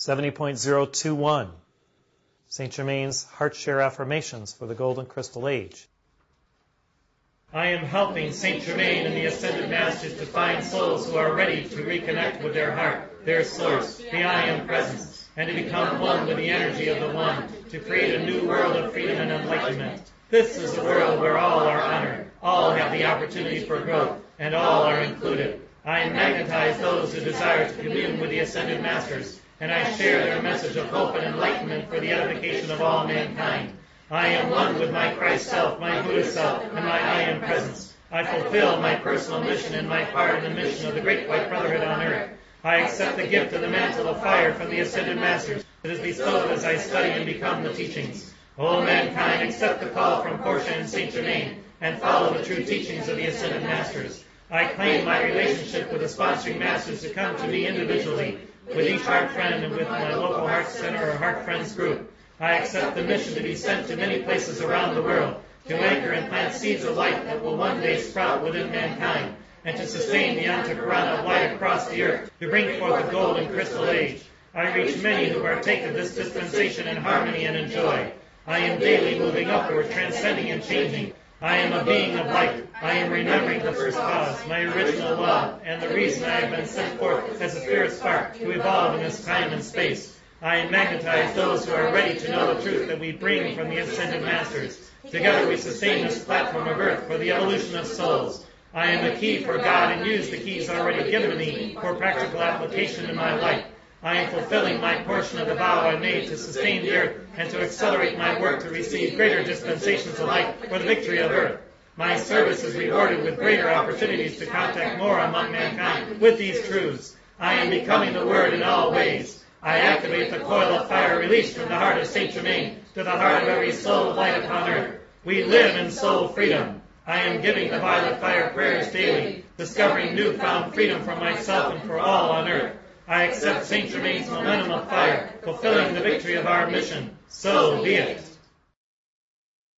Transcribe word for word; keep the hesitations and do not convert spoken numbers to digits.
seventy point zero two one, Saint Germain's Heart Share Affirmations for the Golden Crystal Age. I am helping Saint Germain and the Ascended Masters to find souls who are ready to reconnect with their heart, their source, the I Am Presence, and to become one with the energy of the One, to create a new world of freedom and enlightenment. This is a world where all are honored, all have the opportunity for growth, and all are included. I magnetize those who desire to commune with the Ascended Masters, and I share their message of hope and enlightenment for the edification of all mankind. I am one with my Christ self, my Buddha self, and my I Am Presence. I fulfill my personal mission and my part in the mission of the Great White Brotherhood on earth. I accept the gift of the mantle of fire from the Ascended Masters that is bestowed as I study and become the teachings. O mankind, accept the call from Portia and Saint Germain, and follow the true teachings of the Ascended Masters. I claim my relationship with the sponsoring masters to come to me individually, with each Heart Friend and with my local Heart Center or Heart Friends group. I accept the mission to be sent to many places around the world, to anchor and plant seeds of light that will one day sprout within mankind, and to sustain the Antakarana of light across the earth, to bring forth the golden crystal age. I reach many who partake of this dispensation in harmony and in joy. I am daily moving upward, transcending and changing. I am a being of light. I am remembering the first cause, my original love, and the reason I have been sent forth as a spirit spark to evolve in this time and space. I magnetize those who are ready to know the truth that we bring from the Ascended Masters. Together we sustain this platform of earth for the evolution of souls. I am a key for God and use the keys already given to me for practical application in my life. I am fulfilling my portion of the vow I made to sustain the earth and to accelerate my work to receive greater dispensations of light for the victory of earth. My service is rewarded with greater opportunities to contact more among mankind with these truths. I am becoming the Word in all ways. I activate the coil of fire released from the heart of Saint Germain to the heart of every soul of light upon earth. We live in soul freedom. I am giving the violet fire prayers daily, discovering newfound freedom for myself and for all on earth. I accept Saint Germain's momentum of fire, fulfilling the victory of our mission. So be it.